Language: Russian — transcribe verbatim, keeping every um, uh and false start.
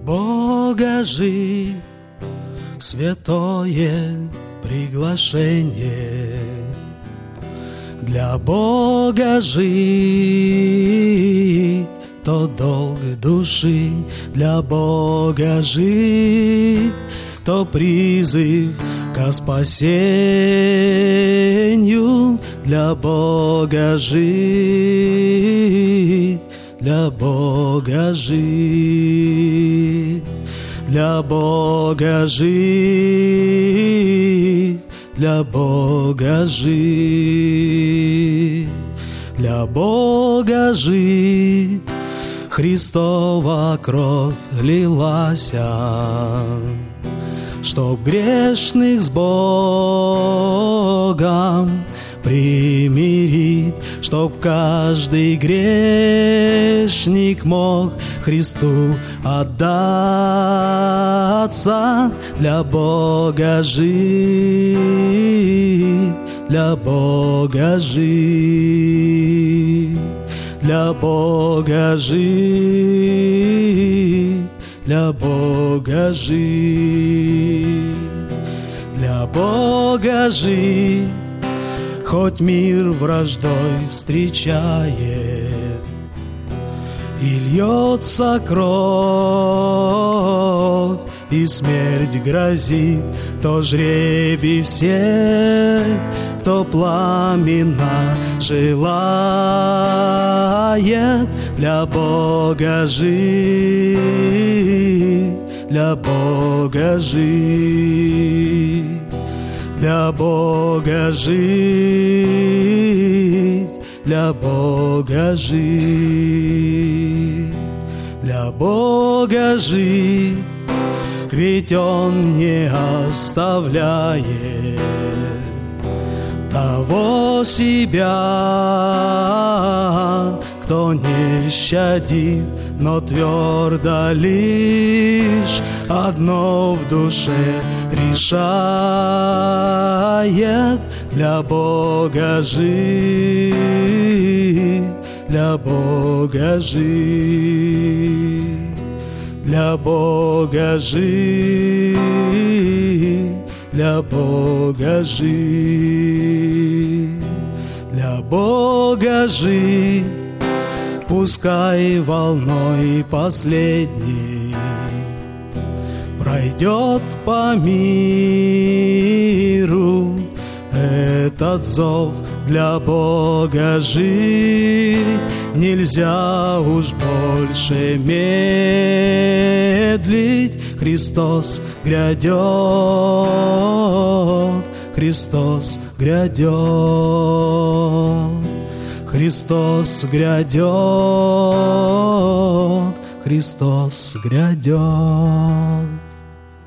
Бога жить, святое приглашение. Для Бога жить, то долг души. Для Бога жить, то призыв ко спасению. Для Бога жить, для Бога жить, для Бога жить, для Бога жить, для Бога жить. Христова кровь лилась, чтоб грешных с Богом примирить, чтоб каждый грешник мог Христу отдаться. Для Бога жить, для Бога жить, для Бога жить, для Бога жить, для Бога жить. Хоть мир враждой встречает и льется кровь, и смерть грозит, то жребий всех, кто пламенно желает. Для Бога жить, для Бога жить, для Бога жить, для Бога жить, для Бога жить. Ведь Он не оставляет того себя, кто не щадит, но твердо лишь одно в душе решает. Для Бога жить, для Бога жить, для Бога жить, для Бога жить, для Бога жить. Пускай волной последней пройдет по миру этот зов. Для Бога жить нельзя уж больше медлить. Христос грядет, Христос грядет, Христос грядет, Христос грядет.